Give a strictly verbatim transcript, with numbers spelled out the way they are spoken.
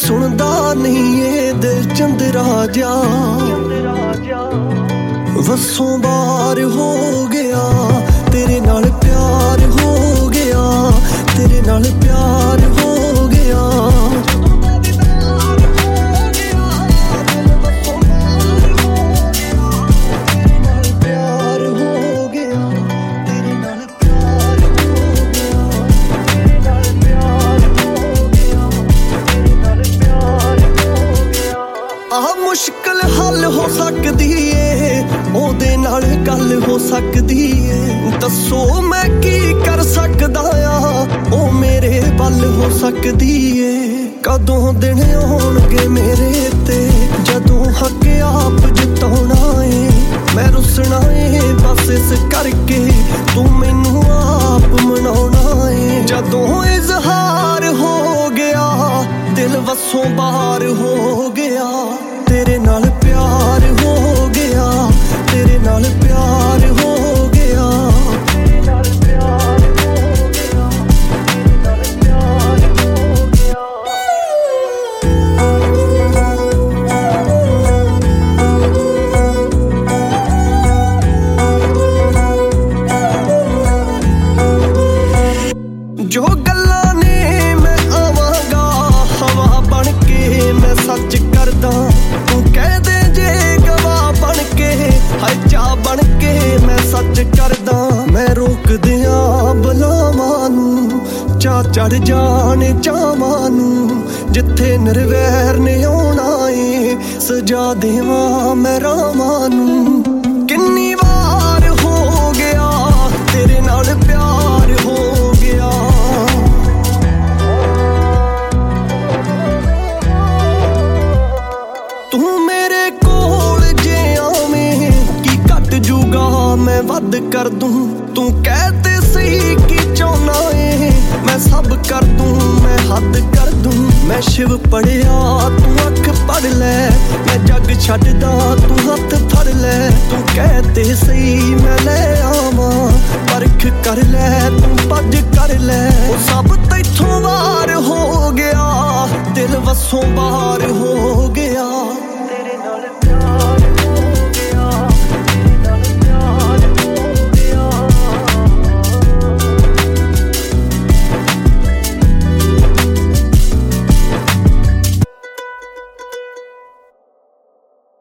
सुनदा नहीं ये दिल चंदरा जा वसों बार हो गया तेरे नाल प्यार हो गया तेरे नाल प्यार हो गया मुश्किल हल हो सकदी है ओदे नाल गल हो सकदी है दसो मैं की कर सकदा आ ओ मेरे बल हो सकदी है कदों दिन आउणगे मेरे ते जदों हक आप जिताउणा है मैं रुसना है बस इस करके तू मैनू आप मनाउणा है जदों इजहार हो गया दिल वसों बाहर हो गया तेरे नाल प्यार हो गया तेरे नाल प्यार हो गया तेरे नाल प्यार हो गया तेरे नाल प्यार हो गया जो गल्लां ने मैं आवांगा हवा बन के मैं सच करदा करदा मैं रोक दिया बलावां नूं चा चढ़ जाने चावां नूं जिथे निर्वैर ने आउणा ए सजा देवां मैं रावां नूं किन्नी वार हो गया तेरे नाल प्यार हो गया तू मेरे कोल जे आवें की घट जूगा मैं वध कर दूं तू कहते सही की चाहना है मैं सब कर दूं मैं हद कर दूं मैं शिव पढ़िया तू अख पढ़ ले मैं जग छड्डदा तू हथ फड़ ले तू कहते सही मैं ले आवां परख कर ले तू भज कर ले ओ सब तैथों वार हो गया दिल वसों बाहर हो गया।